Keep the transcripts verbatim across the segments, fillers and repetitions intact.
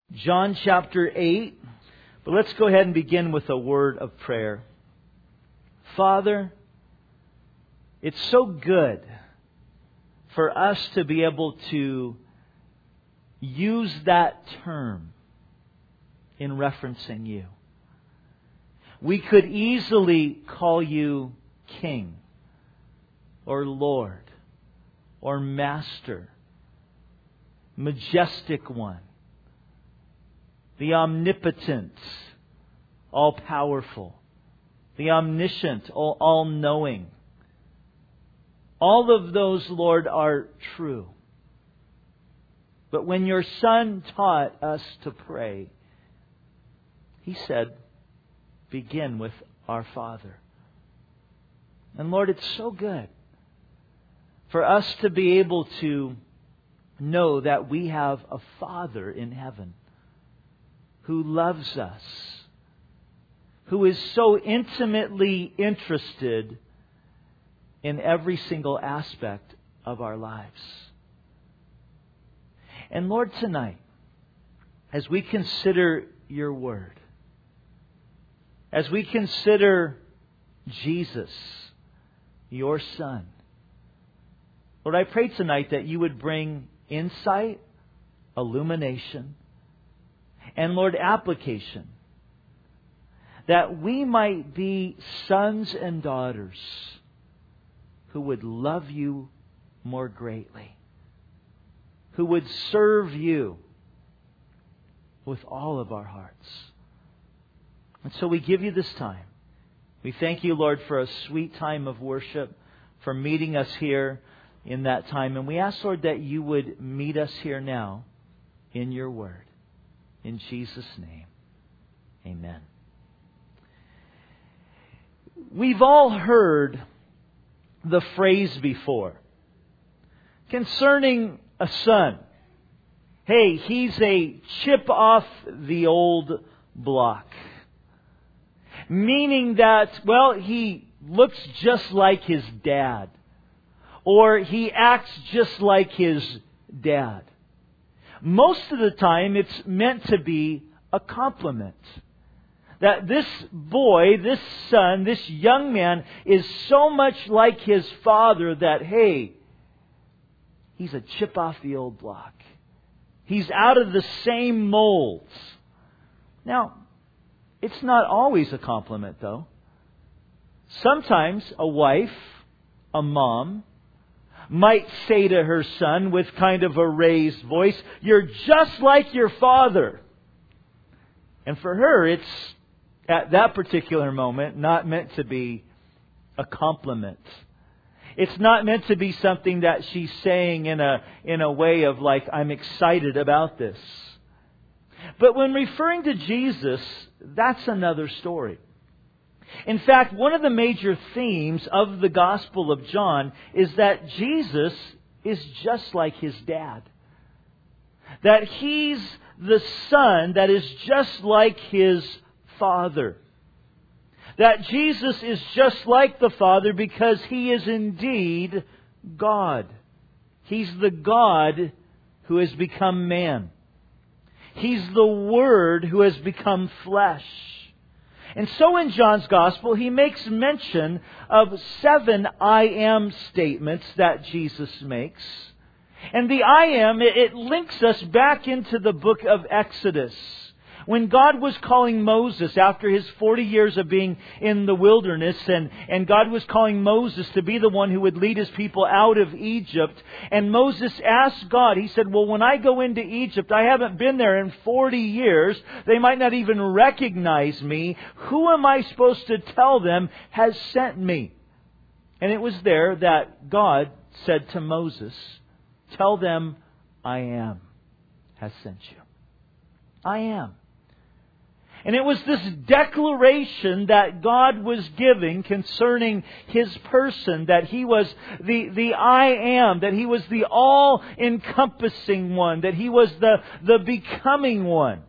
John chapter eight. But let's go ahead and begin with a word of prayer. Father, it's so good for us to be able to use that term in referencing you. We could easily call you King or Lord or Master, Majestic One, the Omnipotent, All-Powerful, the Omniscient, all- All-Knowing. All of those, Lord, are true. But when your Son taught us to pray, He said, begin with our Father. And Lord, it's so good for us to be able to know that we have a Father in heaven who loves us, who is so intimately interested in every single aspect of our lives. And Lord, tonight, as we consider your Word, as we consider Jesus, your Son, Lord, I pray tonight that you would bring insight, illumination, and Lord, application, that we might be sons and daughters who would love you more greatly, who would serve you with all of our hearts. And so we give you this time. We thank you, Lord, for a sweet time of worship, for meeting us here in that time. And we ask, Lord, that you would meet us here now in your Word. In Jesus' name, amen. We've all heard the phrase before concerning a son. Hey, he's a chip off the old block. Meaning that, well, he looks just like his dad. Or he acts just like his dad. Most of the time, it's meant to be a compliment. That this boy, this son, this young man is so much like his father that, hey, he's a chip off the old block. He's out of the same molds. Now, it's not always a compliment, though. Sometimes a wife, a mom, might say to her son with kind of a raised voice, "You're just like your father." And for her, it's at that particular moment not meant to be a compliment. It's not meant to be something that she's saying in a in a way of like, I'm excited about this. But when referring to Jesus, that's another story. In fact, one of the major themes of the Gospel of John is that Jesus is just like his dad. That he's the son that is just like his Father. That Jesus is just like the Father because He is indeed God. He's the God who has become man. He's the Word who has become flesh. And so in John's Gospel, he makes mention of seven I am statements that Jesus makes. And the I am, it links us back into the book of Exodus. When God was calling Moses after his forty years of being in the wilderness, and, and God was calling Moses to be the one who would lead His people out of Egypt. And Moses asked God, he said, well, when I go into Egypt, I haven't been there in forty years. They might not even recognize me. Who am I supposed to tell them has sent me? And it was there that God said to Moses, tell them, I am has sent you. I am. And it was this declaration that God was giving concerning His person, that He was the, the I am, that He was the all-encompassing one, that He was the, the becoming one.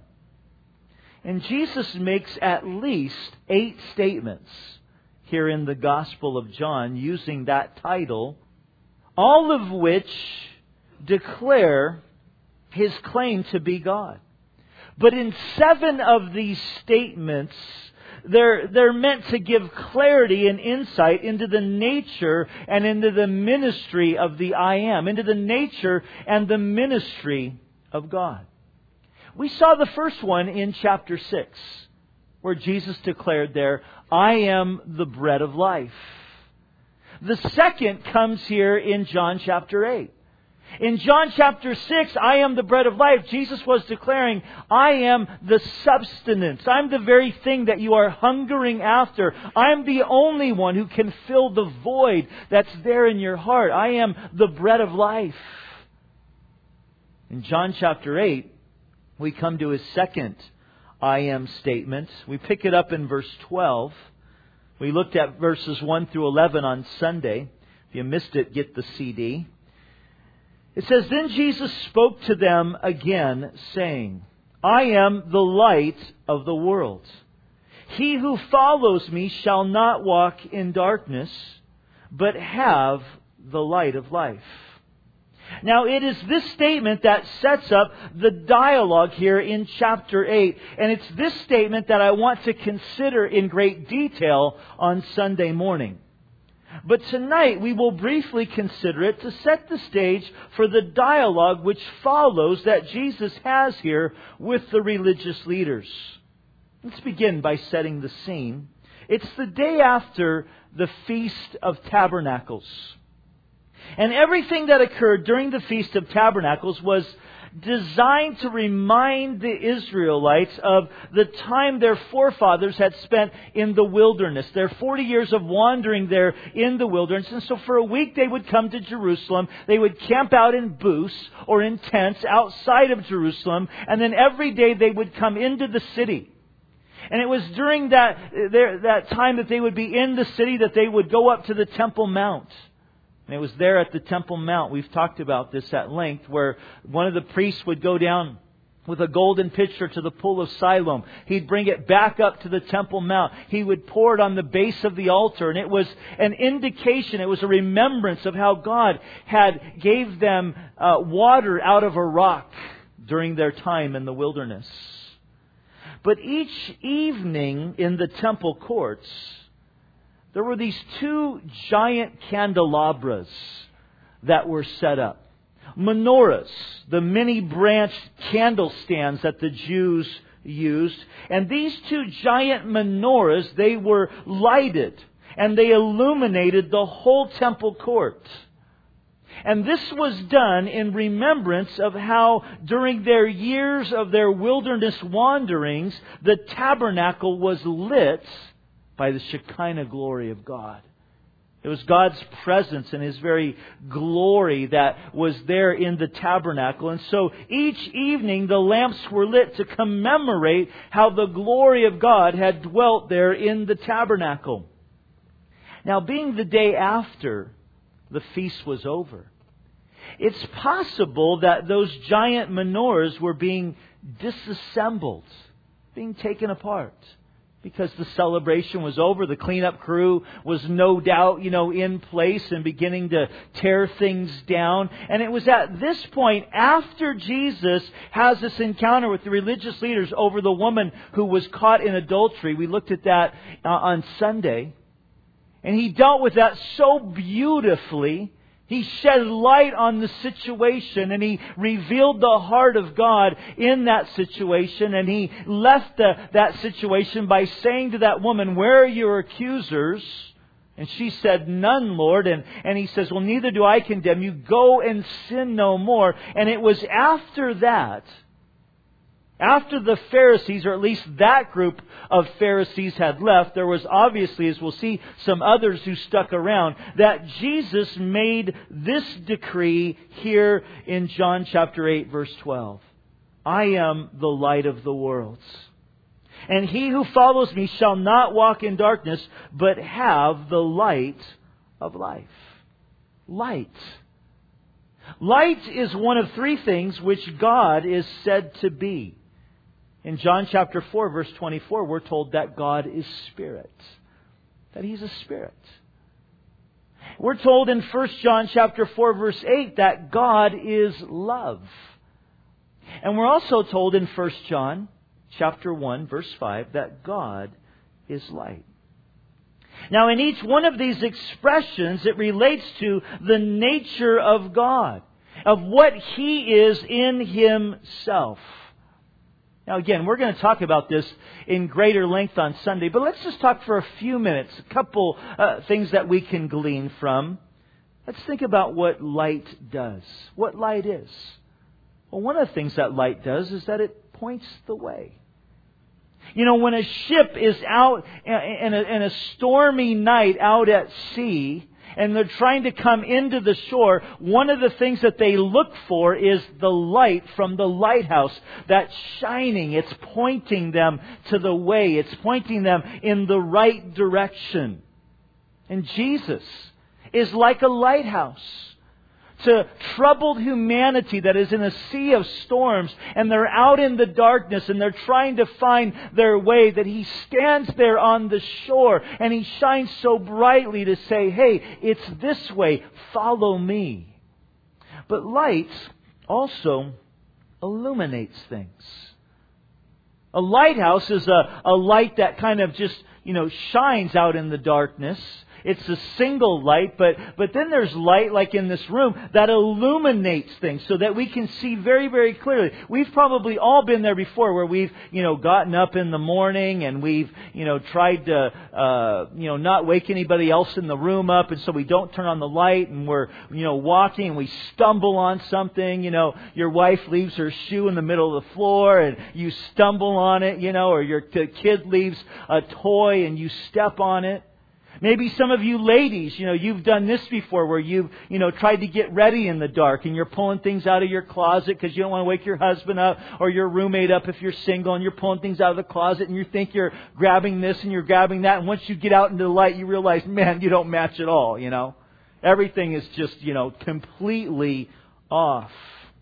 And Jesus makes at least eight statements here in the Gospel of John using that title, all of which declare His claim to be God. But in seven of these statements, they're, they're meant to give clarity and insight into the nature and into the ministry of the I Am, into the nature and the ministry of God. We saw the first one in chapter six, where Jesus declared there, I am the bread of life. The second comes here in John chapter eight. In John chapter six, I am the bread of life. Jesus was declaring, I am the substance. I'm the very thing that you are hungering after. I'm the only one who can fill the void that's there in your heart. I am the bread of life. In John chapter eight, we come to His second I am statement. We pick it up in verse twelve. We looked at verses one through eleven on Sunday. If you missed it, get the C D. It says, Then Jesus spoke to them again, saying, I am the light of the world. He who follows me shall not walk in darkness, but have the light of life. Now, it is this statement that sets up the dialogue here in chapter eight. And it's this statement that I want to consider in great detail on Sunday morning. But tonight we will briefly consider it to set the stage for the dialogue which follows that Jesus has here with the religious leaders. Let's begin by setting the scene. It's the day after the Feast of Tabernacles. And everything that occurred during the Feast of Tabernacles was designed to remind the Israelites of the time their forefathers had spent in the wilderness. Their forty years of wandering there in the wilderness. And so for a week they would come to Jerusalem. They would camp out in booths or in tents outside of Jerusalem. And then every day they would come into the city. And it was during that, that time that they would be in the city that they would go up to the Temple Mount. And it was there at the Temple Mount, we've talked about this at length, where one of the priests would go down with a golden pitcher to the pool of Siloam. He'd bring it back up to the Temple Mount. He would pour it on the base of the altar. And it was an indication, it was a remembrance of how God had gave them uh, water out of a rock during their time in the wilderness. But each evening in the temple courts, there were these two giant candelabras that were set up. Menorahs, the many branched candle stands that the Jews used. And these two giant menorahs, they were lighted and they illuminated the whole temple court. And this was done in remembrance of how during their years of their wilderness wanderings, the tabernacle was lit by the Shekinah glory of God. It was God's presence and His very glory that was there in the tabernacle. And so each evening the lamps were lit to commemorate how the glory of God had dwelt there in the tabernacle. Now, being the day after the feast was over, it's possible that those giant menorahs were being disassembled, being taken apart. Because the celebration was over, the cleanup crew was no doubt, you know, in place and beginning to tear things down. And it was at this point, after Jesus has this encounter with the religious leaders over the woman who was caught in adultery. We looked at that uh, on Sunday. And He dealt with that so beautifully. He shed light on the situation and He revealed the heart of God in that situation. And He left the, that situation by saying to that woman, "Where are your accusers?" And she said, "None, Lord." And, and He says, "Well, neither do I condemn you. Go and sin no more." And it was after that, after the Pharisees, or at least that group of Pharisees had left, there was obviously, as we'll see, some others who stuck around, that Jesus made this decree here in John chapter eight, verse twelve. "I am the light of the world. And he who follows me shall not walk in darkness, but have the light of life." Light. Light is one of three things which God is said to be. In John chapter four, verse twenty-four, we're told that God is Spirit. That He's a Spirit. We're told in First John chapter four, verse eight, that God is love. And we're also told in First John chapter one, verse five, that God is light. Now, in each one of these expressions, it relates to the nature of God, of what He is in Himself. Now, again, we're going to talk about this in greater length on Sunday, but let's just talk for a few minutes, a couple uh, things that we can glean from. Let's think about what light does, what light is. Well, one of the things that light does is that it points the way. You know, when a ship is out in a, in a stormy night out at sea, and they're trying to come into the shore, one of the things that they look for is the light from the lighthouse. That's shining. It's pointing them to the way. It's pointing them in the right direction. And Jesus is like a lighthouse to troubled humanity that is in a sea of storms, and they're out in the darkness and they're trying to find their way, that He stands there on the shore and He shines so brightly to say, hey, it's this way, follow me. But light also illuminates things. A lighthouse is a, a light that kind of just, you know, shines out in the darkness. It's a single light, but, but then there's light, like in this room, that illuminates things so that we can see very, very clearly. We've probably all been there before, where we've, you know, gotten up in the morning and we've, you know, tried to, uh, you know, not wake anybody else in the room up, and so we don't turn on the light, and we're, you know, walking and we stumble on something. You know, your wife leaves her shoe in the middle of the floor and you stumble on it, you know, or your kid leaves a toy and you step on it. Maybe some of you ladies, you know, you've done this before, where you've, you know, tried to get ready in the dark and you're pulling things out of your closet because you don't want to wake your husband up or your roommate up if you're single, and you're pulling things out of the closet and you think you're grabbing this and you're grabbing that, and once you get out into the light you realize, man, you don't match at all, you know. Everything is just, you know, completely off.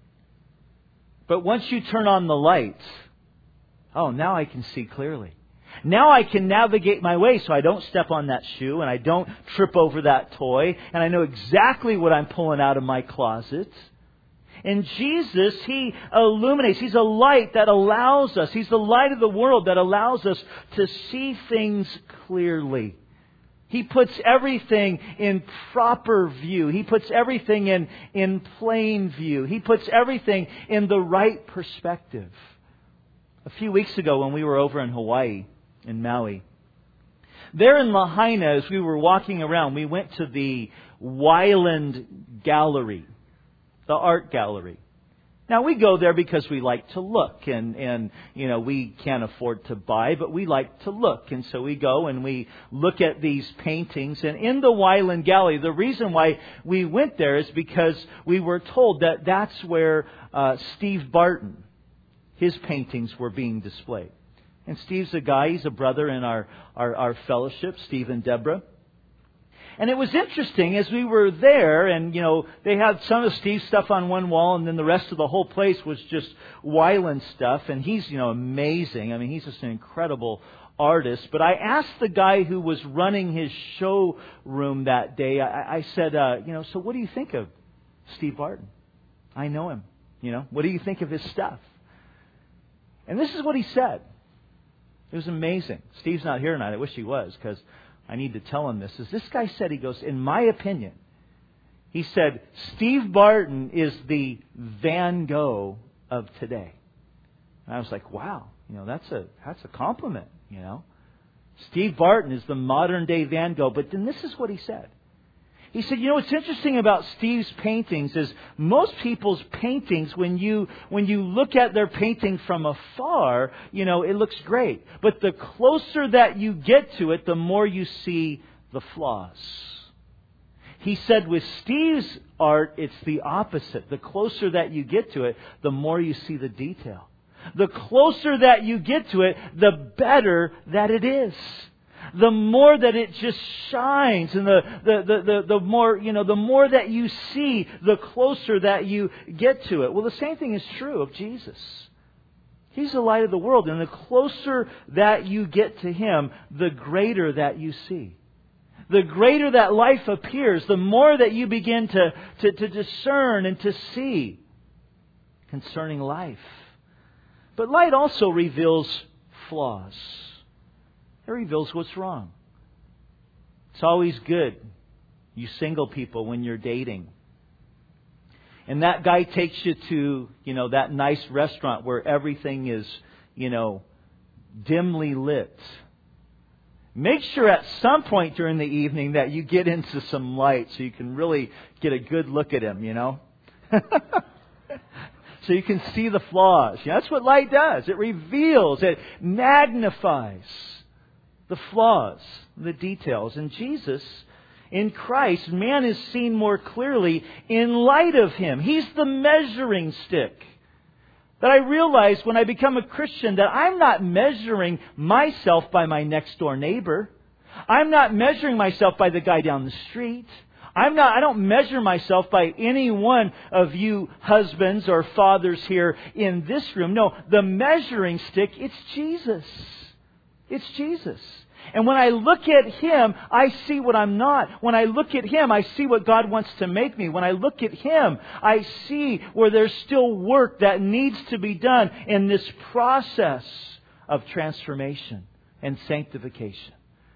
But once you turn on the light, oh, now I can see clearly. Now I can navigate my way so I don't step on that shoe and I don't trip over that toy, and I know exactly what I'm pulling out of my closet. And Jesus, He illuminates. He's a light that allows us. He's the light of the world that allows us to see things clearly. He puts everything in proper view. He puts everything in, in plain view. He puts everything in the right perspective. A few weeks ago when we were over in Hawaii, in Maui, there in Lahaina, as we were walking around, we went to the Wyland Gallery, the art gallery. Now, we go there because we like to look, and, and, you know, we can't afford to buy, but we like to look. And so we go and we look at these paintings. And in the Wyland Gallery, the reason why we went there is because we were told that that's where uh, Steve Barton, his paintings were being displayed. And Steve's a guy, he's a brother in our, our, our fellowship, Steve and Deborah. And it was interesting as we were there, and, you know, they had some of Steve's stuff on one wall, and then the rest of the whole place was just Wyland stuff. And he's, you know, amazing. I mean, he's just an incredible artist. But I asked the guy who was running his showroom that day, I, I said, uh, you know, so what do you think of Steve Barton? I know him. You know, what do you think of his stuff? And this is what he said. It was amazing. Steve's not here tonight. I wish he was, because I need to tell him this. As this guy said, he goes, in my opinion, he said, Steve Barton is the Van Gogh of today. And I was like, wow, you know, that's a that's a compliment, you know. Steve Barton is the modern day Van Gogh. But then this is what he said. He said, you know, what's interesting about Steve's paintings is most people's paintings, when you when you look at their painting from afar, you know, it looks great. But the closer that you get to it, the more you see the flaws. He said with Steve's art, it's the opposite. The closer that you get to it, the more you see the detail. The closer that you get to it, the better that it is. The more that it just shines, and the, the, the, the, the more, you know, the more that you see, the closer that you get to it. Well, the same thing is true of Jesus. He's the light of the world, and the closer that you get to Him, the greater that you see. The greater that life appears, the more that you begin to, to, to discern and to see concerning life. But light also reveals flaws. It reveals what's wrong. It's always good, you single people, when you're dating, and that guy takes you to, you know, that nice restaurant where everything is, you know, dimly lit. Make sure at some point during the evening that you get into some light so you can really get a good look at him, you know. So you can see the flaws. You know, that's what light does. It reveals, it magnifies the flaws, the details. And Jesus, in Christ, man is seen more clearly in light of Him. He's the measuring stick. That I realize when I become a Christian that I'm not measuring myself by my next door neighbor. I'm not measuring myself by the guy down the street. I'm not, I don't measure myself by any one of you husbands or fathers here in this room. No, the measuring stick, it's Jesus. It's Jesus. And when I look at Him, I see what I'm not. When I look at Him, I see what God wants to make me. When I look at Him, I see where there's still work that needs to be done in this process of transformation and sanctification.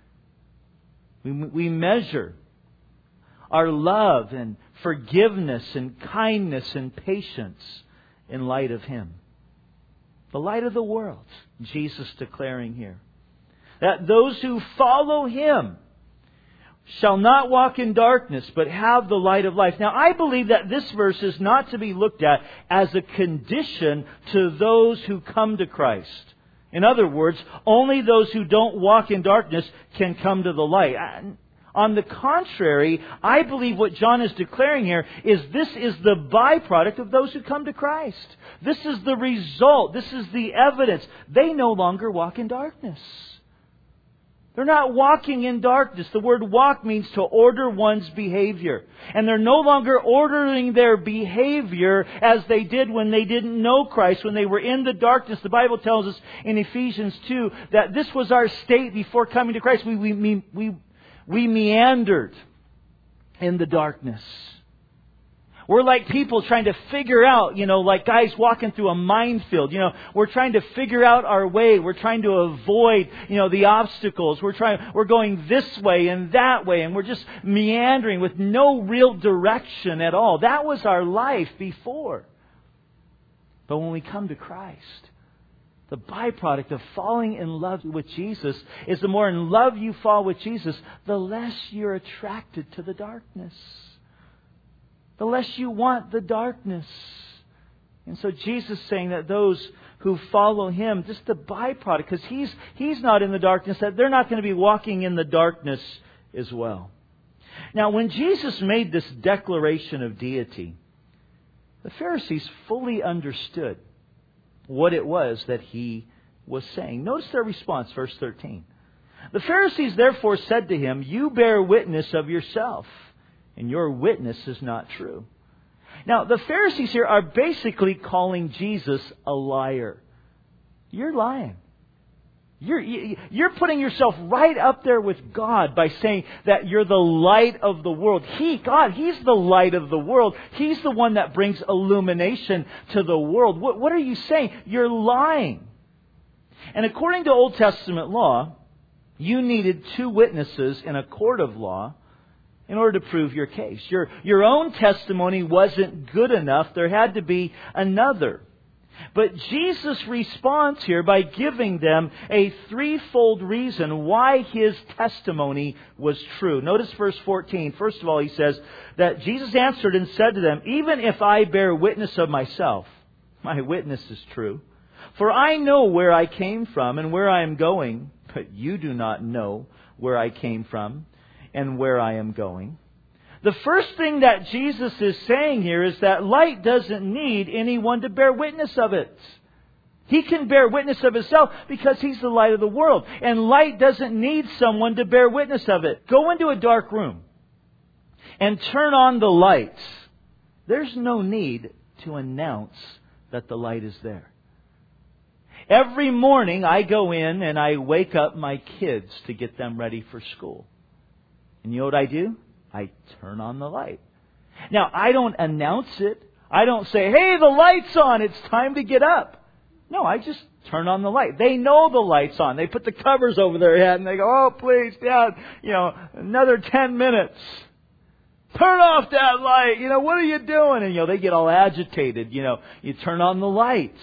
We, we measure our love and forgiveness and kindness and patience in light of Him. The light of the world, Jesus declaring here. That those who follow Him shall not walk in darkness, but have the light of life. Now, I believe that this verse is not to be looked at as a condition to those who come to Christ. In other words, only those who don't walk in darkness can come to the light. On the contrary, I believe what John is declaring here is this is the byproduct of those who come to Christ. This is the result. This is the evidence. They no longer walk in darkness. They're not walking in darkness. The word walk means to order one's behavior. And they're no longer ordering their behavior as they did when they didn't know Christ, when they were in the darkness. The Bible tells us in Ephesians two that this was our state before coming to Christ. We, we, we, we meandered in the darkness. We're like people trying to figure out, you know, like guys walking through a minefield. You know, we're trying to figure out our way. We're trying to avoid, you know, the obstacles. We're trying, we're going this way and that way, and we're just meandering with no real direction at all. That was our life before. But when we come to Christ, the byproduct of falling in love with Jesus is the more in love you fall with Jesus, the less you're attracted to the darkness. The less you want the darkness. And so Jesus is saying that those who follow Him, just the byproduct, because He's He's not in the darkness, that they're not going to be walking in the darkness as well. Now, when Jesus made this declaration of deity, the Pharisees fully understood what it was that He was saying. Notice their response, verse thirteen. The Pharisees therefore said to Him, "You bear witness of yourself, and your witness is not true." Now, the Pharisees here are basically calling Jesus a liar. You're lying. You're, you're putting yourself right up there with God by saying that you're the light of the world. He, God, He's the light of the world. He's the one that brings illumination to the world. What, what are you saying? You're lying. And according to Old Testament law, you needed two witnesses in a court of law in order to prove your case. Your, your own testimony wasn't good enough. There had to be another. But Jesus responds here by giving them a threefold reason why His testimony was true. Notice verse fourteen. First of all, He says that Jesus answered and said to them, "Even if I bear witness of myself, my witness is true. For I know where I came from and where I am going, but you do not know where I came from and where I am going." The first thing that Jesus is saying here is that light doesn't need anyone to bear witness of it. He can bear witness of Himself because He's the light of the world. And light doesn't need someone to bear witness of it. Go into a dark room and turn on the lights. There's no need to announce that the light is there. Every morning I go in and I wake up my kids to get them ready for school. And you know what I do? I turn on the light. Now, I don't announce it. I don't say, "Hey, the light's on. It's time to get up." No, I just turn on the light. They know the light's on. They put the covers over their head and they go, oh, please, Dad, you know, another ten minutes. Turn off that light. You know, what are you doing? And, you know, they get all agitated. You know, you turn on the lights.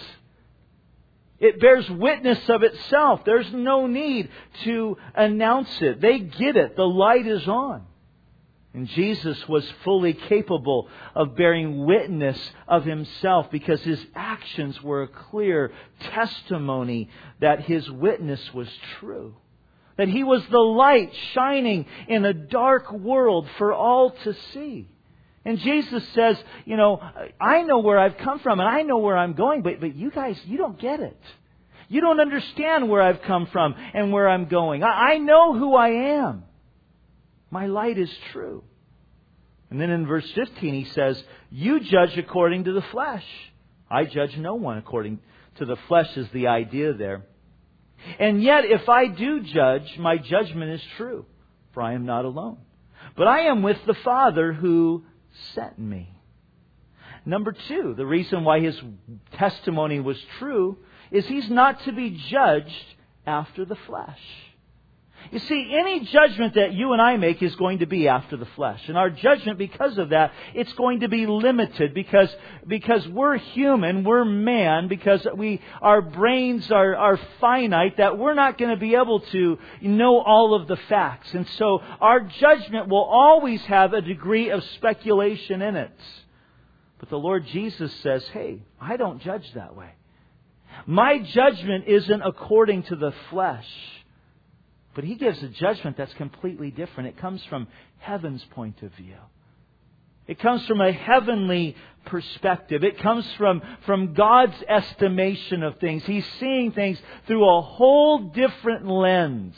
It bears witness of itself. There's no need to announce it. They get it. The light is on. And Jesus was fully capable of bearing witness of Himself because His actions were a clear testimony that His witness was true. That He was the light shining in a dark world for all to see. And Jesus says, you know, I know where I've come from and I know where I'm going, but, but you guys, you don't get it. You don't understand where I've come from and where I'm going. I, I know who I am. My light is true. And then in verse fifteen he says, you judge according to the flesh. I judge no one according to the flesh is the idea there. And yet if I do judge, my judgment is true, for I am not alone. But I am with the Father who sent me. Number two, the reason why His testimony was true is He's not to be judged after the flesh. You see, any judgment that you and I make is going to be after the flesh. And our judgment, because of that, it's going to be limited because, because we're human, we're man, because we, our brains are, are finite, that we're not going to be able to know all of the facts. And so our judgment will always have a degree of speculation in it. But the Lord Jesus says, hey, I don't judge that way. My judgment isn't according to the flesh. But He gives a judgment that's completely different. It comes from heaven's point of view. It comes from a heavenly perspective. It comes from, from God's estimation of things. He's seeing things through a whole different lens.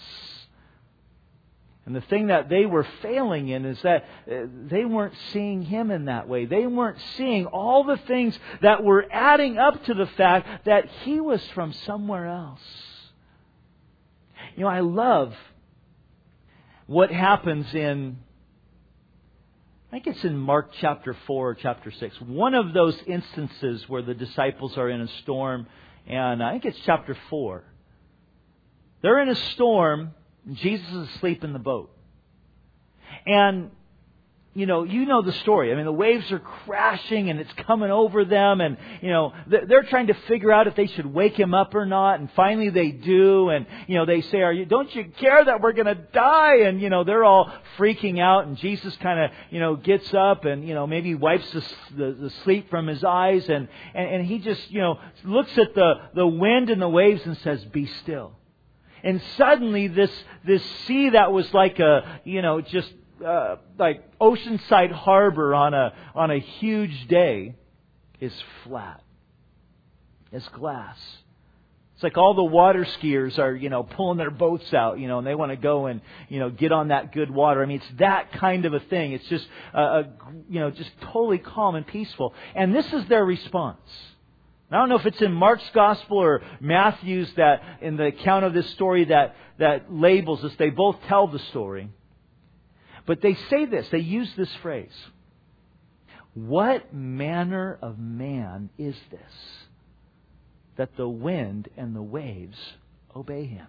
And the thing that they were failing in is that they weren't seeing Him in that way. They weren't seeing all the things that were adding up to the fact that He was from somewhere else. You know, I love what happens in, I think it's in Mark chapter four or chapter six. One of those instances where the disciples are in a storm, and I think it's chapter four. They're in a storm, and Jesus is asleep in the boat. And, you know, you know the story. I mean, the waves are crashing and it's coming over them. And, you know, they're trying to figure out if they should wake Him up or not. And finally they do. And, you know, they say, "Are you? Don't you care that we're going to die?" And, you know, they're all freaking out. And Jesus kind of, you know, gets up and, you know, maybe wipes the, the, the sleep from His eyes. And, and, and He just, you know, looks at the, the wind and the waves and says, "Be still." And suddenly this, this sea that was like a, you know, just, Uh, like Oceanside Harbor on a on a huge day is flat as glass. It's like all the water skiers are, you know, pulling their boats out, you know, and they want to go and, you know, get on that good water. I mean, it's that kind of a thing. It's just, uh, a, you know, just totally calm and peaceful. And this is their response. I don't know if it's in Mark's Gospel or Matthew's that in the account of this story that that labels this. They both tell the story. But they say this, they use this phrase. What manner of man is this, that the wind and the waves obey Him?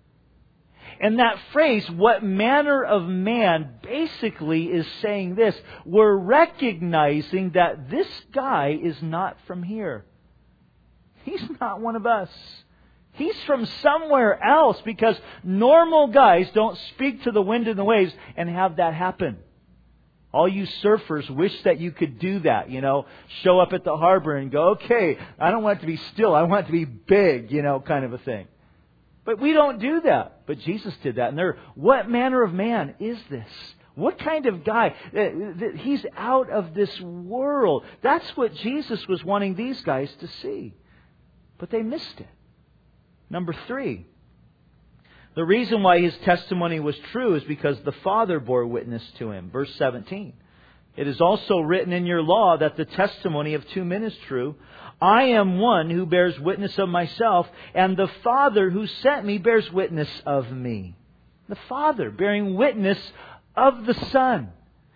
And that phrase, what manner of man, basically is saying this. We're recognizing that this guy is not from here. He's not one of us. He's from somewhere else, because normal guys don't speak to the wind and the waves and have that happen. All you surfers wish that you could do that, you know, show up at the harbor and go, okay, I don't want it to be still, I want it to be big, you know, kind of a thing. But we don't do that. But Jesus did that. And they're, what manner of man is this? What kind of guy? He's out of this world. That's what Jesus was wanting these guys to see. But they missed it. Number three, the reason why His testimony was true is because the Father bore witness to Him. Verse seventeen. It is also written in your law that the testimony of two men is true. I am one who bears witness of myself, and the Father who sent me bears witness of me. The Father bearing witness of the Son.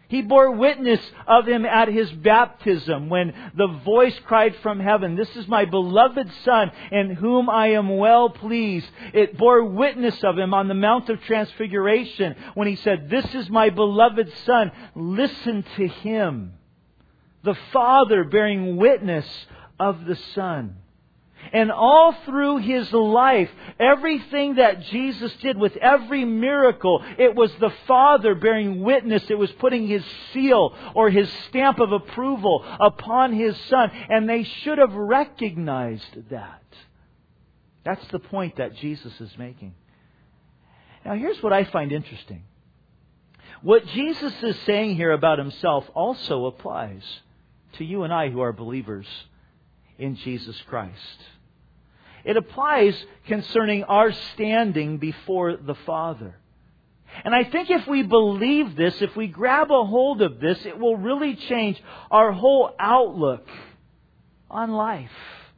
He bore witness of Him at His baptism when the voice cried from heaven, "This is my beloved Son in whom I am well pleased." It bore witness of Him on the Mount of Transfiguration when He said, "This is my beloved Son. Listen to Him." The Father bearing witness of the Son. And all through His life, everything that Jesus did with every miracle, it was the Father bearing witness. It was putting His seal or His stamp of approval upon His Son. And they should have recognized that. That's the point that Jesus is making. Now here's what I find interesting. What Jesus is saying here about Himself also applies to you and I who are believers in Jesus Christ. It applies concerning our standing before the Father. And I think if we believe this, if we grab a hold of this, it will really change our whole outlook on life.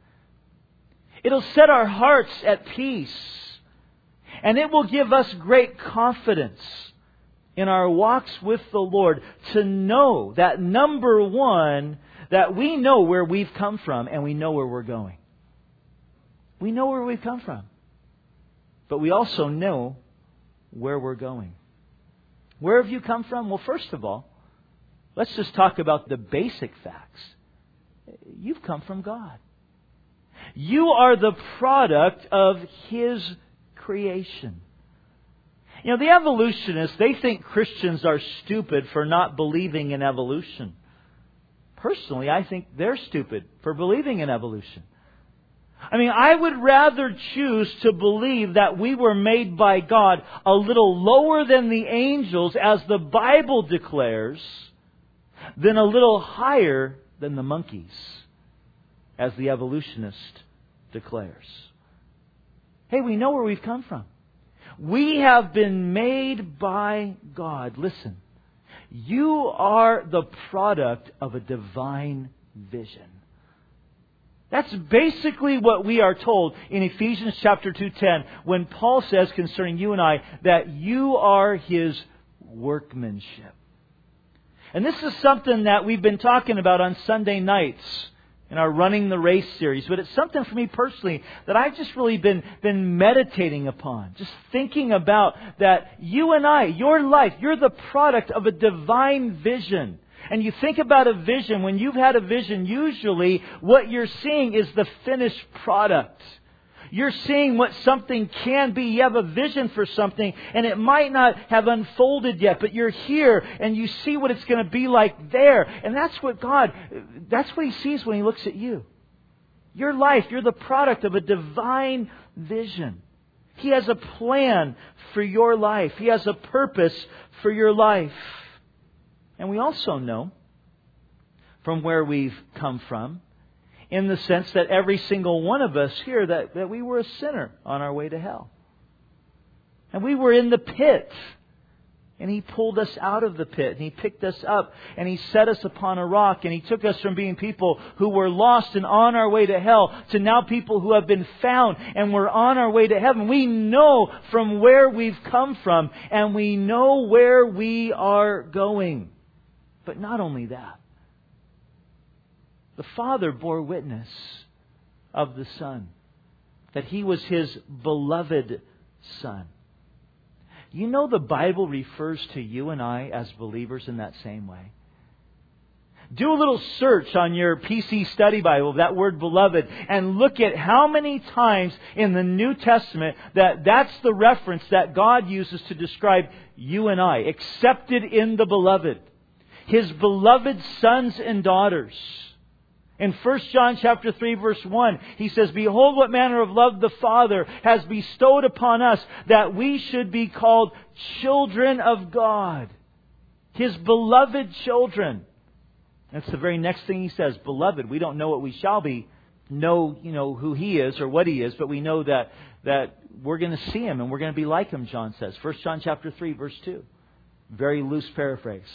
It'll set our hearts at peace. And it will give us great confidence in our walks with the Lord to know that, number one, that we know where we've come from and we know where we're going. We know where we've come from. But we also know where we're going. Where have you come from? Well, first of all, let's just talk about the basic facts. You've come from God. You are the product of His creation. You know, the evolutionists, they think Christians are stupid for not believing in evolution. Personally, I think they're stupid for believing in evolution. I mean, I would rather choose to believe that we were made by God a little lower than the angels, as the Bible declares, than a little higher than the monkeys, as the evolutionist declares. Hey, we know where we've come from. We have been made by God. Listen, you are the product of a divine vision. That's basically what we are told in Ephesians chapter two ten when Paul says concerning you and I that you are His workmanship. And this is something that we've been talking about on Sunday nights in our Running the Race series. But it's something for me personally that I've just really been, been meditating upon. Just thinking about that you and I, your life, you're the product of a divine vision. And you think about a vision, when you've had a vision, usually what you're seeing is the finished product. You're seeing what something can be. You have a vision for something and it might not have unfolded yet, but you're here and you see what it's going to be like there. And that's what God, that's what He sees when He looks at you. Your life, you're the product of a divine vision. He has a plan for your life. He has a purpose for your life. And we also know from where we've come from, in the sense that every single one of us here, that, that we were a sinner on our way to hell. And we were in the pit. And He pulled us out of the pit. And He picked us up. And He set us upon a rock. And He took us from being people who were lost and on our way to hell to now people who have been found and we're on our way to heaven. We know from where we've come from. And we know where we are going. But not only that. The Father bore witness of the Son, that He was His beloved Son. You know the Bible refers to you and I as believers in that same way. Do a little search on your P C study Bible, that word beloved, and look at how many times in the New Testament that that's the reference that God uses to describe you and I, accepted in the beloved. His beloved sons and daughters. In First John chapter three verse one, He says, "Behold what manner of love the Father has bestowed upon us, that we should be called children of God." His beloved children. That's the very next thing He says, beloved. We don't know what we shall be, know, you know, who He is or what He is, but we know that, that we're going to see Him and we're going to be like Him, John says. First John chapter three verse two. Very loose paraphrase.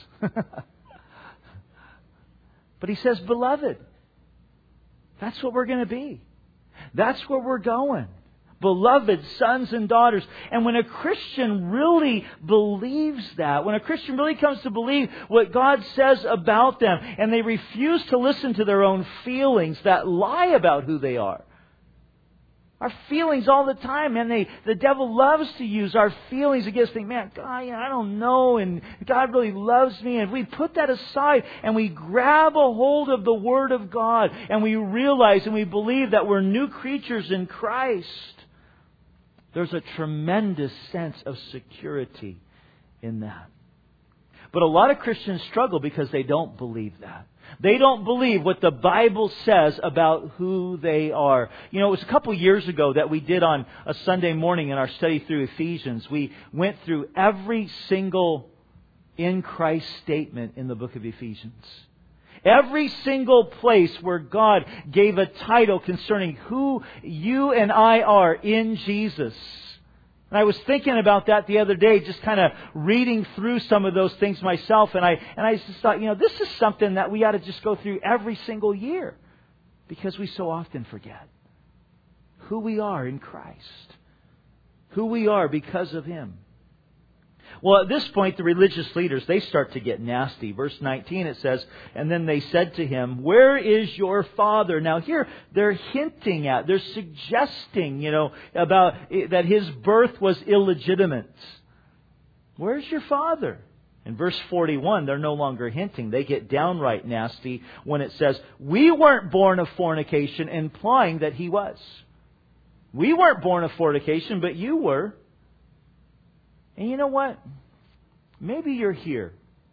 But He says, beloved. That's what we're going to be. That's where we're going. beloved sons and daughters. And when a Christian really believes that, when a Christian really comes to believe what God says about them, and they refuse to listen to their own feelings that lie about who they are. Our feelings all the time, man. They, the devil loves to use our feelings against think, man, God, you know, I don't know, and God really loves me. And we put that aside and we grab a hold of the Word of God and we realize and we believe that we're new creatures in Christ. There's a tremendous sense of security in that. But a lot of Christians struggle because they don't believe that. They don't believe what the Bible says about who they are. You know, it was a couple years ago that we did on a Sunday morning in our study through Ephesians. We went through every single in Christ statement in the book of Ephesians. Every single place where God gave a title concerning who you and I are in Jesus. And I was thinking about that the other day, just kind of reading through some of those things myself. And I and I just thought, you know, this is something that we ought to just go through every single year. Because we so often forget who we are in Christ. Who we are because of Him. Well, at this point, the religious leaders, they start to get nasty. Verse nineteen, it says, and then they said to Him, where is your Father? Now here, they're hinting at, they're suggesting, you know, about that His birth was illegitimate. Where's your Father? In verse forty-one, they're no longer hinting. They get downright nasty when it says, we weren't born of fornication, implying that He was. We weren't born of fornication, but you were. And you know what? Maybe you're here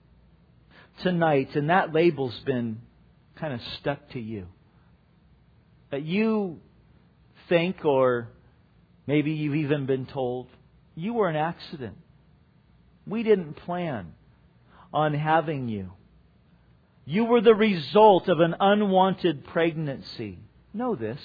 tonight and that label's been kind of stuck to you. That you think, or maybe you've even been told, you were an accident. We didn't plan on having you. You were the result of an unwanted pregnancy. Know this.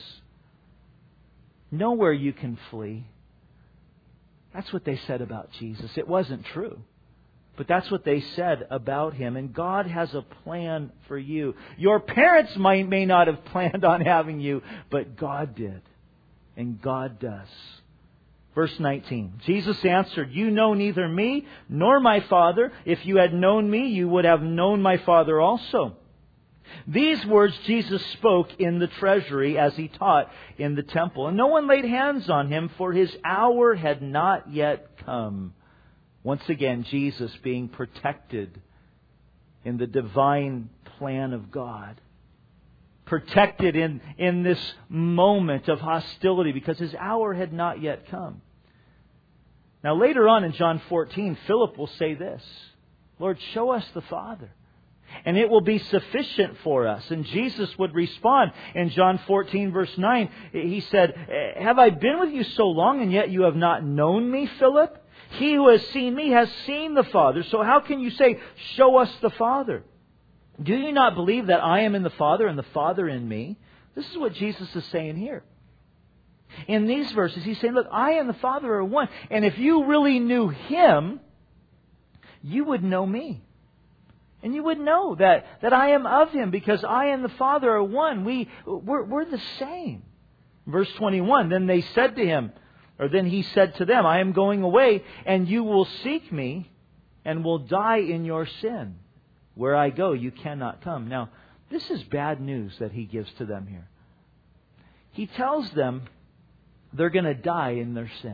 Know where you can flee. That's what they said about Jesus. It wasn't true. But that's what they said about Him. And God has a plan for you. Your parents might, may not have planned on having you, but God did. And God does. Verse nineteen. Jesus answered, you know neither me nor my Father. If you had known me, you would have known my Father also. These words Jesus spoke in the treasury as He taught in the temple. And no one laid hands on Him, for His hour had not yet come. Once again, Jesus being protected in the divine plan of God. Protected in, in this moment of hostility because His hour had not yet come. Now later on in John fourteen, Philip will say this, Lord, show us the Father, and it will be sufficient for us. And Jesus would respond in John fourteen verse nine. He said, have I been with you so long and yet you have not known me, Philip? He who has seen me has seen the Father. So how can you say, show us the Father? Do you not believe that I am in the Father and the Father in me? This is what Jesus is saying here. In these verses, He's saying, look, I and the Father are one. And if you really knew Him, you would know me. And you would know that, that I am of Him because I and the Father are one. We, we're, we're the same. Verse twenty-one, then they said to Him, or then He said to them, I am going away and you will seek me and will die in your sin. Where I go, you cannot come. Now, this is bad news that He gives to them here. He tells them they're going to die in their sin.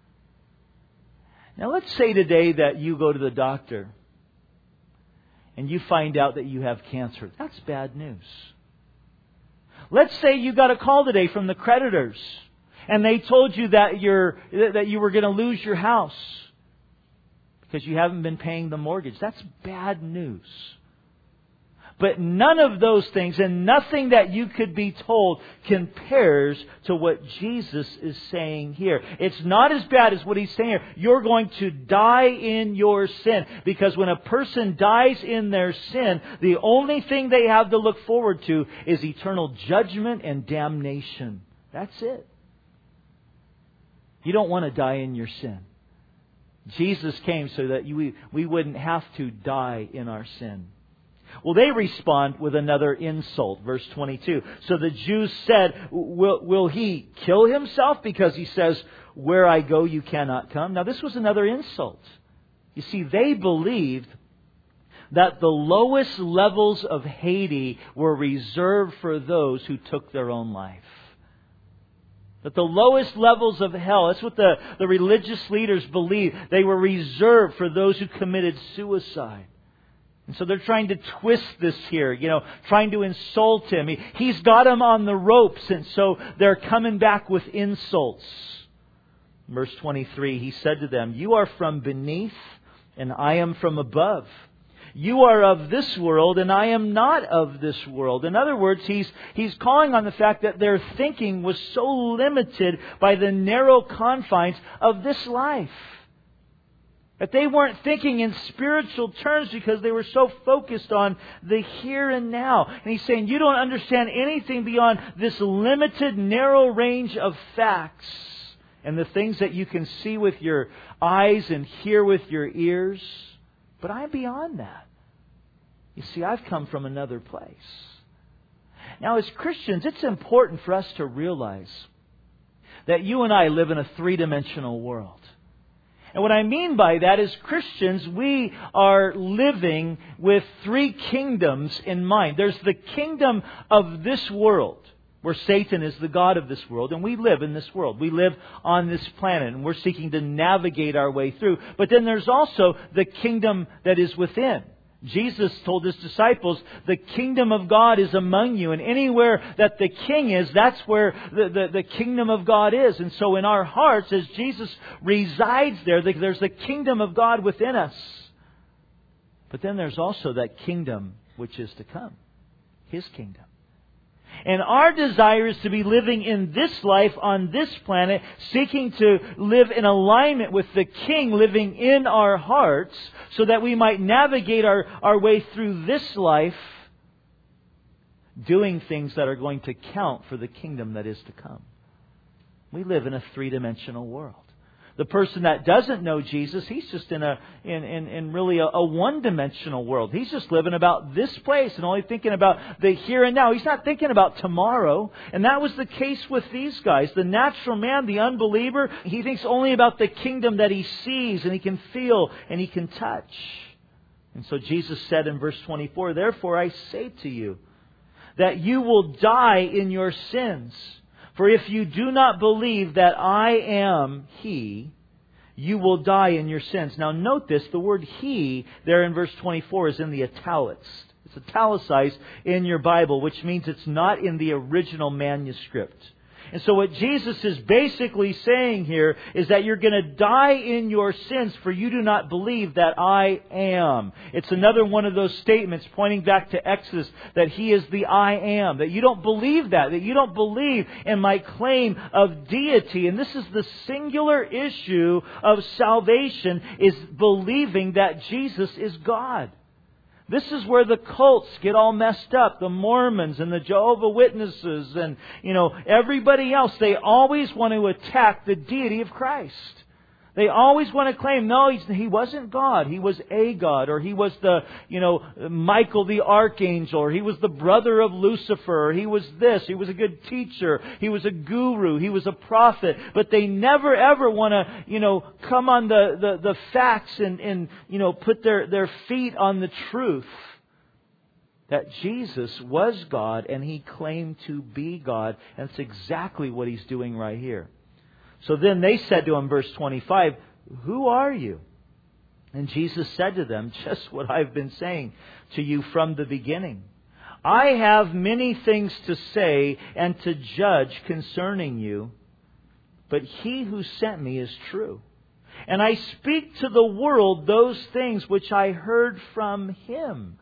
Now, let's say today that you go to the doctor and you find out that you have cancer. That's bad news. Let's say you got a call today from the creditors and they told you that you're that you were going to lose your house because you haven't been paying the mortgage. That's bad news. But none of those things and nothing that you could be told compares to what Jesus is saying here. It's not as bad as what He's saying here. You're going to die in your sin. Because when a person dies in their sin, the only thing they have to look forward to is eternal judgment and damnation. That's it. You don't want to die in your sin. Jesus came so that you, we wouldn't have to die in our sin. Well, they respond with another insult. Verse twenty-two. So the Jews said, will, will he kill himself because he says, where I go you cannot come? Now this was another insult. You see, they believed that the lowest levels of Hades were reserved for those who took their own life. That the lowest levels of hell, that's what the, the religious leaders believed, they were reserved for those who committed suicide. And so they're trying to twist this here, you know, trying to insult him. He, he's got him on the ropes, and so they're coming back with insults. Verse twenty-three, he said to them, you are from beneath, and I am from above. You are of this world, and I am not of this world. In other words, he's, he's calling on the fact that their thinking was so limited by the narrow confines of this life. That they weren't thinking in spiritual terms because they were so focused on the here and now. And he's saying, you don't understand anything beyond this limited, narrow range of facts and the things that you can see with your eyes and hear with your ears. But I'm beyond that. You see, I've come from another place. Now, as Christians, it's important for us to realize that you and I live in a three-dimensional world. And what I mean by that is, Christians, we are living with three kingdoms in mind. There's the kingdom of this world, where Satan is the god of this world, and we live in this world. We live on this planet, and we're seeking to navigate our way through. But then there's also the kingdom that is within. Jesus told His disciples, the kingdom of God is among you, and anywhere that the king is, that's where the, the, the kingdom of God is. And so in our hearts, as Jesus resides there, there's the kingdom of God within us. But then there's also that kingdom which is to come, His kingdom. And our desire is to be living in this life on this planet, seeking to live in alignment with the King living in our hearts, so that we might navigate our, our way through this life, doing things that are going to count for the kingdom that is to come. We live in a three-dimensional world. The person that doesn't know Jesus, he's just in a in, in, in really a, a one-dimensional world. He's just living about this place and only thinking about the here and now. He's not thinking about tomorrow. And that was the case with these guys. The natural man, the unbeliever, he thinks only about the kingdom that he sees and he can feel and he can touch. And so Jesus said in verse twenty-four, therefore I say to you that you will die in your sins. For if you do not believe that I am He, you will die in your sins. Now note this, the word He there in verse twenty-four is in the italics. It's italicized in your Bible, which means it's not in the original manuscript. And so what Jesus is basically saying here is that you're going to die in your sins, for you do not believe that I am. It's another one of those statements pointing back to Exodus, that He is the I am. That you don't believe that. That you don't believe in my claim of deity. And this is the singular issue of salvation, is believing that Jesus is God. This is where the cults get all messed up. The Mormons and the Jehovah's Witnesses and, you know, everybody else. They always want to attack the deity of Christ. They always want to claim, no, he's, he wasn't God. He was a God. Or he was the, you know, Michael the Archangel. Or he was the brother of Lucifer. Or he was this. He was a good teacher. He was a guru. He was a prophet. But they never ever want to, you know, come on the, the, the facts and, and, you know, put their, their feet on the truth. That Jesus was God and He claimed to be God. And that's exactly what He's doing right here. So then they said to Him, verse twenty-five, who are you? And Jesus said to them, just what I've been saying to you from the beginning. I have many things to say and to judge concerning you, but He who sent me is true. And I speak to the world those things which I heard from Him.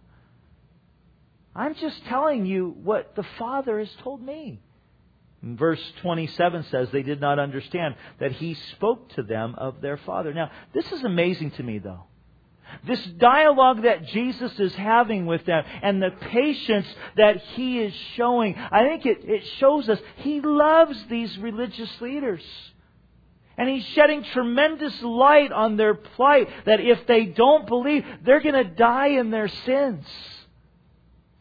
I'm just telling you what the Father has told me. And verse twenty-seven says they did not understand that He spoke to them of their Father. Now, this is amazing to me, though. This dialogue that Jesus is having with them and the patience that He is showing, I think it, it shows us He loves these religious leaders. And He's shedding tremendous light on their plight, that if they don't believe, they're going to die in their sins.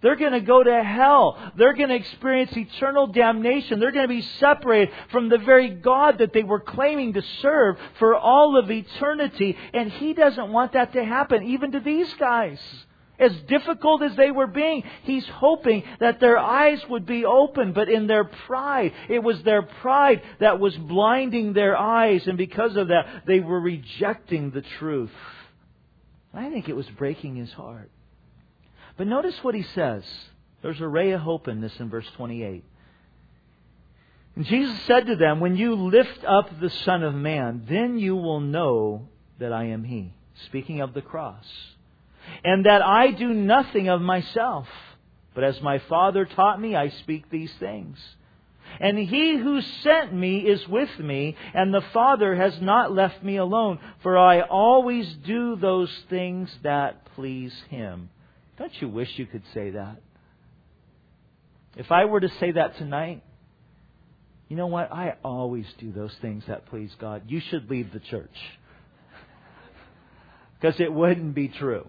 They're going to go to hell. They're going to experience eternal damnation. They're going to be separated from the very God that they were claiming to serve for all of eternity. And He doesn't want that to happen, even to these guys. As difficult as they were being, He's hoping that their eyes would be open. But in their pride, it was their pride that was blinding their eyes. And because of that, they were rejecting the truth. I think it was breaking His heart. But notice what He says. There's a ray of hope in this in verse twenty-eight. And Jesus said to them, when you lift up the Son of Man, then you will know that I am He. Speaking of the cross. And that I do nothing of myself, but as my Father taught me, I speak these things. And He who sent me is with me, and the Father has not left me alone, for I always do those things that please Him. Don't you wish you could say that? If I were to say that tonight, you know what? I always do those things that please God. You should leave the church. Because it wouldn't be true.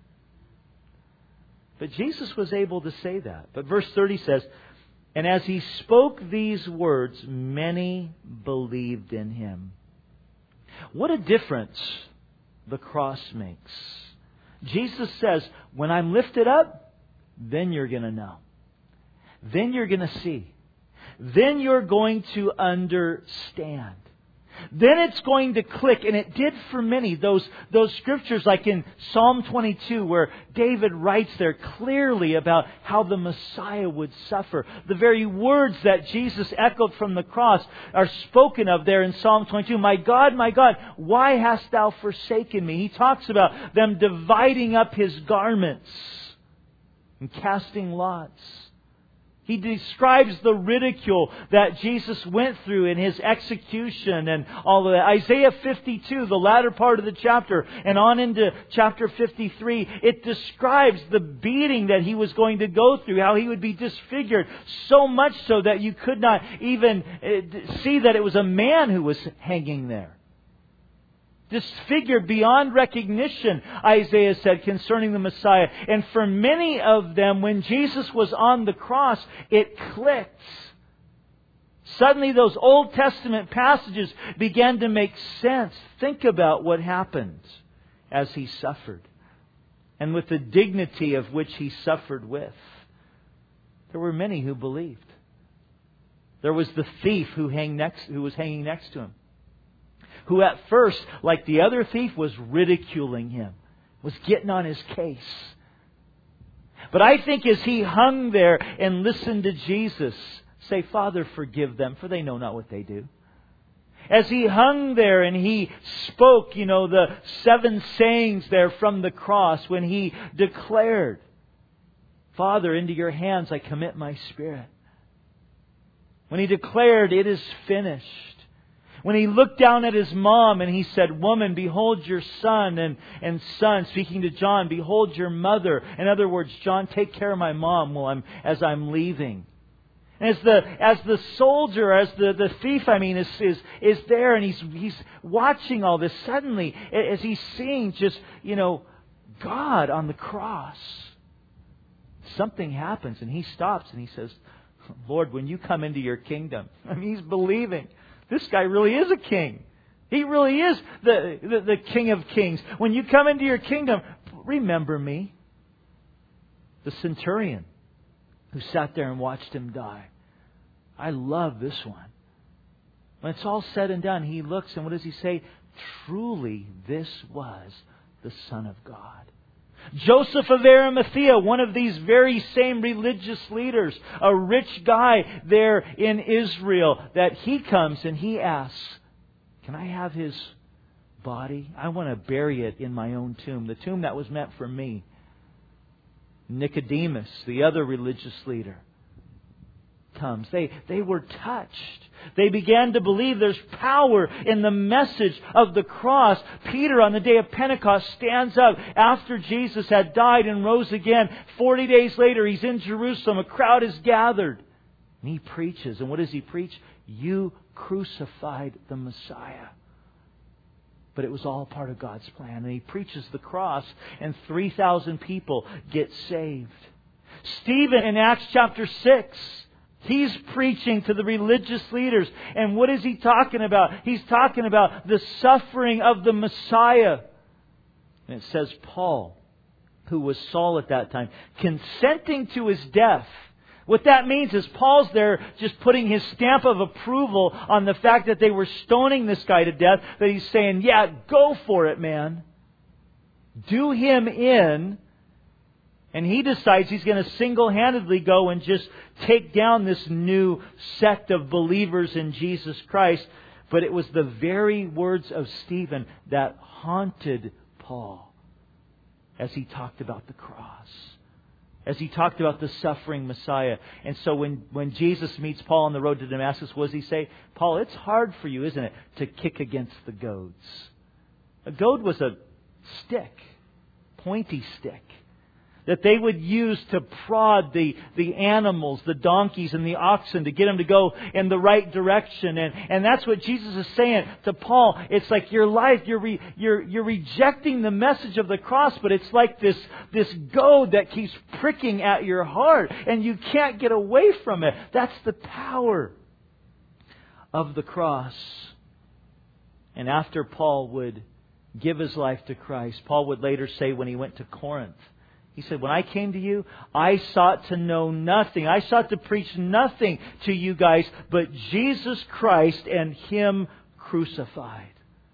But Jesus was able to say that. But verse thirty says, and as He spoke these words, many believed in Him. What a difference the cross makes. Jesus says, when I'm lifted up, then you're going to know. Then you're going to see. Then you're going to understand. Then it's going to click, and it did for many. Those, those scriptures like in Psalm twenty-two where David writes there clearly about how the Messiah would suffer. The very words that Jesus echoed from the cross are spoken of there in Psalm twenty-two. My God, my God, why hast Thou forsaken me? He talks about them dividing up His garments and casting lots. He describes the ridicule that Jesus went through in His execution and all of that. Isaiah fifty-two, the latter part of the chapter, and on into chapter fifty-three, it describes the beating that He was going to go through, how He would be disfigured, so much so that you could not even see that it was a man who was hanging there. Disfigured beyond recognition, Isaiah said concerning the Messiah. And for many of them, when Jesus was on the cross, it clicked. Suddenly those Old Testament passages began to make sense. Think about what happened as He suffered. And with the dignity of which He suffered with. There were many who believed. There was the thief who, hang next, who was hanging next to Him. Who at first, like the other thief, was ridiculing Him. Was getting on His case. But I think as He hung there and listened to Jesus say, Father, forgive them, for they know not what they do. As He hung there and He spoke, you know, the seven sayings there from the cross, when He declared, Father, into your hands I commit my spirit. When He declared, it is finished. When He looked down at His mom and He said, Woman, behold your son. And, and son, speaking to John, behold your mother. In other words, John, take care of my mom while I'm, as I'm leaving. And as the, as the soldier, as the, the thief, I mean, is, is, is there and he's, he's watching all this. Suddenly, as he's seeing just, you know, God on the cross, something happens and he stops and he says, Lord, when you come into your kingdom, I mean, he's believing. This guy really is a king. He really is the, the, the King of Kings. When you come into your kingdom, remember me. The centurion who sat there and watched Him die. I love this one. When it's all said and done, he looks and what does he say? Truly, this was the Son of God. Joseph of Arimathea, one of these very same religious leaders, a rich guy there in Israel, that he comes and he asks, can I have His body? I want to bury it in my own tomb, the tomb that was meant for me. Nicodemus, the other religious leader, comes. They, they were touched. They began to believe there's power in the message of the cross. Peter, on the day of Pentecost, stands up after Jesus had died and rose again. Forty days later, he's in Jerusalem. A crowd is gathered. And he preaches. And what does he preach? You crucified the Messiah. But it was all part of God's plan. And he preaches the cross, and three thousand people get saved. Stephen in Acts chapter six, he's preaching to the religious leaders. And what is he talking about? He's talking about the suffering of the Messiah. And it says Paul, who was Saul at that time, consenting to his death. What that means is Paul's there just putting his stamp of approval on the fact that they were stoning this guy to death. That he's saying, yeah, go for it, man. Do him in. And he decides he's going to single-handedly go and just take down this new sect of believers in Jesus Christ. But it was the very words of Stephen that haunted Paul as he talked about the cross. As he talked about the suffering Messiah. And so when, when Jesus meets Paul on the road to Damascus, what does he say? Paul, it's hard for you, isn't it, to kick against the goads. A goad was a stick, pointy stick, that they would use to prod the, the animals, the donkeys and the oxen, to get them to go in the right direction. And, and that's what Jesus is saying to Paul. It's like your life, you're, re, you're, you're rejecting the message of the cross, but it's like this, this goad that keeps pricking at your heart, and you can't get away from it. That's the power of the cross. And after Paul would give his life to Christ, Paul would later say when he went to Corinth, he said, when I came to you, I sought to know nothing. I sought to preach nothing to you guys but Jesus Christ and Him crucified.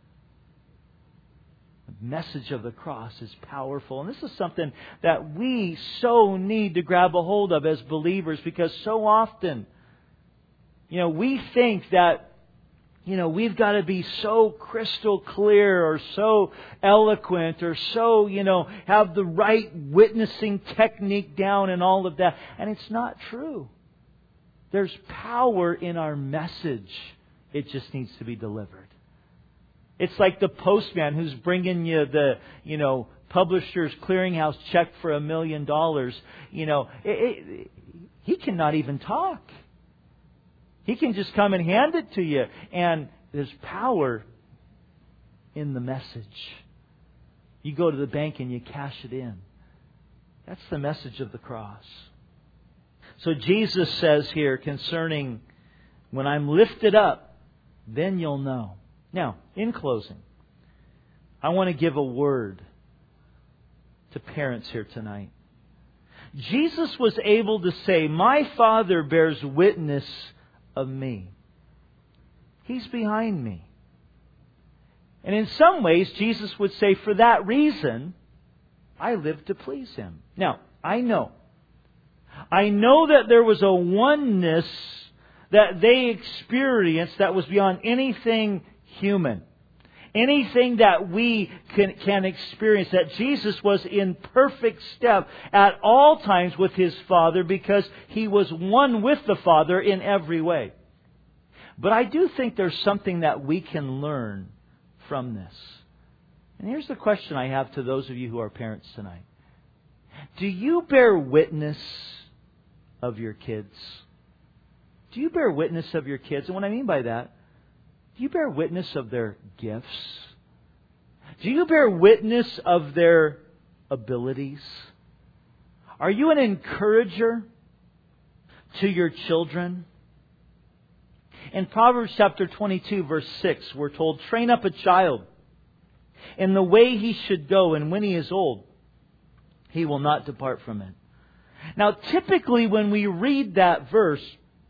The message of the cross is powerful. And this is something that we so need to grab a hold of as believers, because so often, you know, we think that You know, we've got to be so crystal clear or so eloquent or so, you know, have the right witnessing technique down and all of that. And it's not true. There's power in our message. It just needs to be delivered. It's like the postman who's bringing you the, you know, Publishers Clearinghouse check for a million dollars. You know, it, it, he cannot even talk. He can just come and hand it to you. And there's power in the message. You go to the bank and you cash it in. That's the message of the cross. So Jesus says here concerning, when I'm lifted up, then you'll know. Now, in closing, I want to give a word to parents here tonight. Jesus was able to say, my Father bears witness of me. He's behind me. And in some ways, Jesus would say, for that reason, I live to please Him. Now, I know. I know that there was a oneness that they experienced that was beyond anything human. Anything that we can, can experience. That Jesus was in perfect step at all times with His Father, because He was one with the Father in every way. But I do think there's something that we can learn from this. And here's the question I have to those of you who are parents tonight. Do you bear witness of your kids? Do you bear witness of your kids? And what I mean by that, do you bear witness of their gifts? Do you bear witness of their abilities? Are you an encourager to your children? In Proverbs chapter twenty-two, verse six, we're told, train up a child in the way he should go, and when he is old, he will not depart from it. Now, typically when we read that verse,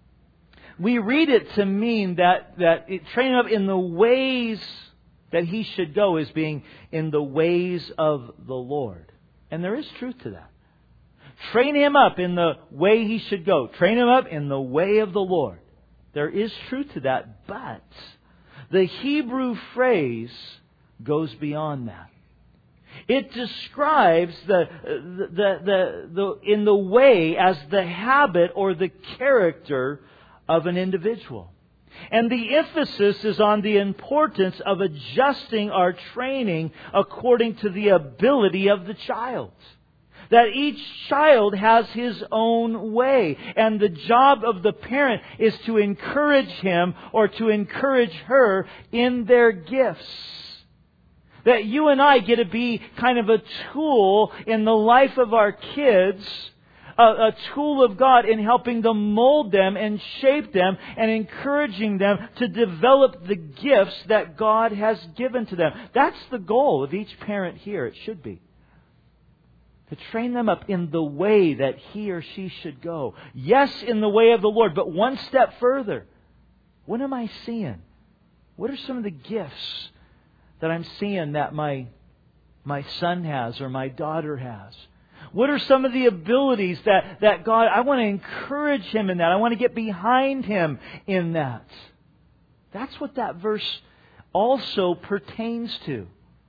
we read it to mean that, that it, train up in the ways that he should go as being in the ways of the Lord. And there is truth to that. Train him up in the way he should go. Train him up in the way of the Lord. There is truth to that, but the Hebrew phrase goes beyond that. It describes the, the, the, the, the in the way as the habit or the character of an individual. And the emphasis is on the importance of adjusting our training according to the ability of the child. That each child has his own way. And the job of the parent is to encourage him or to encourage her in their gifts. That you and I get to be kind of a tool in the life of our kids a, a tool of God in helping them mold them and shape them and encouraging them to develop the gifts that God has given to them. That's the goal of each parent here. It should be. To train them up in the way that he or she should go. Yes, in the way of the Lord, but one step further. What am I seeing? What are some of the gifts that I'm seeing that my, my son has or my daughter has? What are some of the abilities that, that God, I want to encourage him in that. I want to get behind him in that. That's what that verse also pertains to.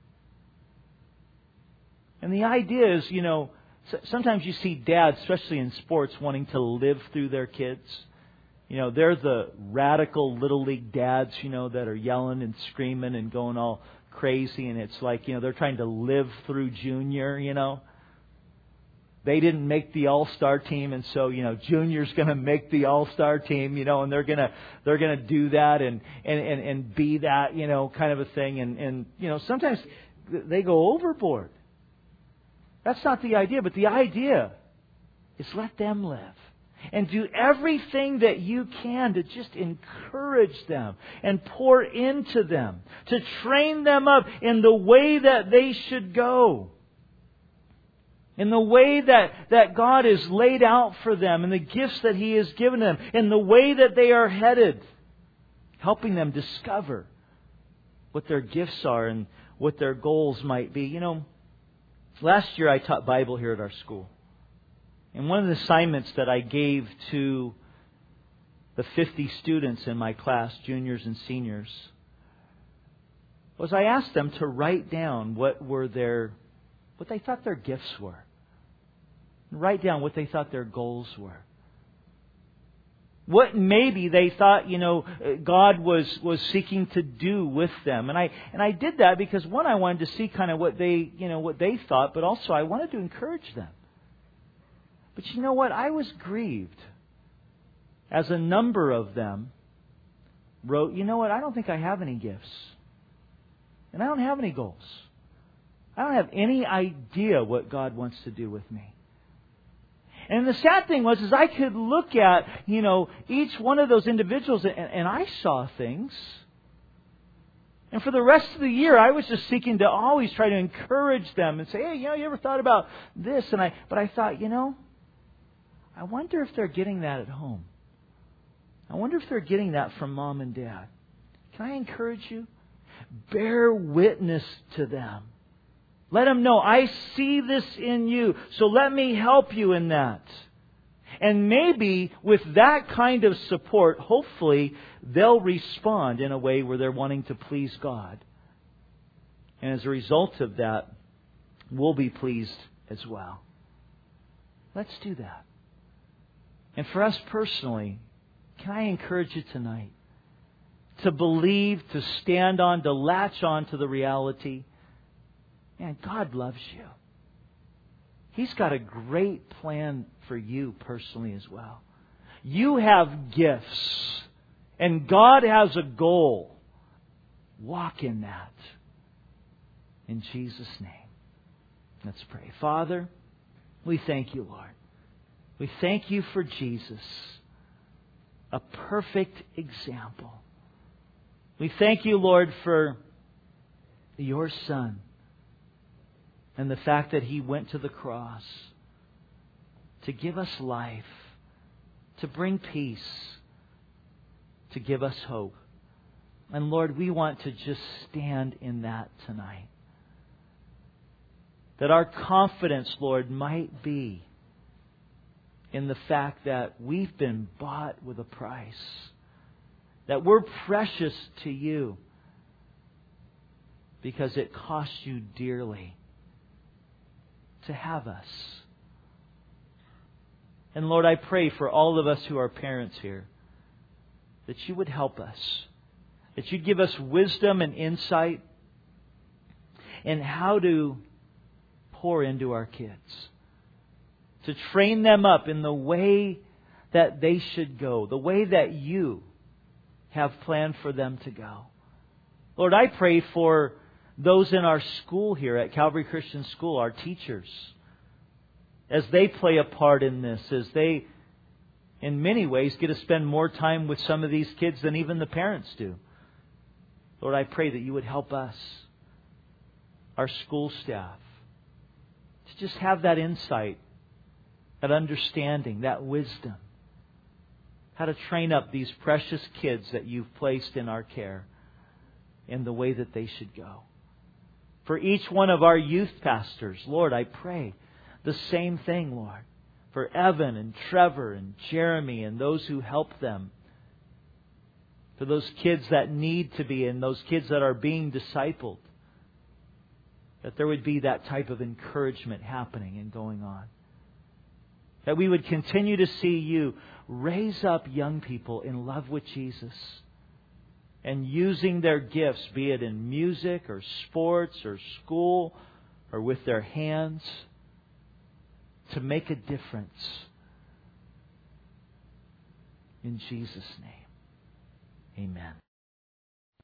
And the idea is, you know, sometimes you see dads, especially in sports, wanting to live through their kids. You know, they're the radical little league dads, you know, that are yelling and screaming and going all crazy. And it's like, you know, they're trying to live through junior, you know. They didn't make the all-star team, and so, you know, junior's going to make the all-star team, you know, and they're going to they're going to do that and, and, and, and be that, you know, kind of a thing. And, and, you know, sometimes they go overboard. That's not the idea, but the idea is let them live. And do everything that you can to just encourage them and pour into them. To train them up in the way that they should go. In the way that, that God has laid out for them. And the gifts that He has given them. In the way that they are headed. Helping them discover what their gifts are and what their goals might be. You know, last year I taught Bible here at our school. And one of the assignments that I gave to the fifty students in my class, juniors and seniors, was I asked them to write down what were their, what they thought their gifts were. And write down what they thought their goals were. What maybe they thought, you know, God was, was seeking to do with them. And I and I did that because, one, I wanted to see kind of what they, you know, what they thought, but also I wanted to encourage them. But you know what? I was grieved as a number of them wrote, you know what? I don't think I have any gifts. And I don't have any goals. I don't have any idea what God wants to do with me. And the sad thing was, is I could look at, you know, each one of those individuals and, and I saw things. And for the rest of the year, I was just seeking to always try to encourage them and say, hey, you know, you ever thought about this? And I, but I thought, you know, I wonder if they're getting that at home. I wonder if they're getting that from mom and dad. Can I encourage you? Bear witness to them. Let them know, I see this in you, so let me help you in that. And maybe with that kind of support, hopefully they'll respond in a way where they're wanting to please God. And as a result of that, we'll be pleased as well. Let's do that. And for us personally, can I encourage you tonight to believe, to stand on, to latch on to the reality, man, God loves you. He's got a great plan for you personally as well. You have gifts, and God has a goal. Walk in that. In Jesus' name. Let's pray. Father, we thank you, Lord. We thank you for Jesus, a perfect example. We thank you, Lord, for your Son and the fact that He went to the cross to give us life, to bring peace, to give us hope. And Lord, we want to just stand in that tonight. That our confidence, Lord, might be in the fact that we've been bought with a price. That we're precious to you because it cost you dearly to have us. And Lord, I pray for all of us who are parents here that you would help us. That you'd give us wisdom and insight in how to pour into our kids. To train them up in the way that they should go. The way that you have planned for them to go. Lord, I pray for those in our school here at Calvary Christian School, our teachers. as they play a part in this, as they, in many ways, get to spend more time with some of these kids than even the parents do. Lord, I pray that You would help us, our school staff, to just have that insight, that understanding, that wisdom, how to train up these precious kids that You've placed in our care in the way that they should go. For each one of our youth pastors, Lord, I pray the same thing, Lord. For Evan and Trevor and Jeremy and those who help them. For those kids that need to be and those kids that are being discipled. That there would be that type of encouragement happening and going on. That we would continue to see You raise up young people in love with Jesus. And using their gifts, be it in music or sports or school or with their hands, to make a difference. In Jesus' name, amen.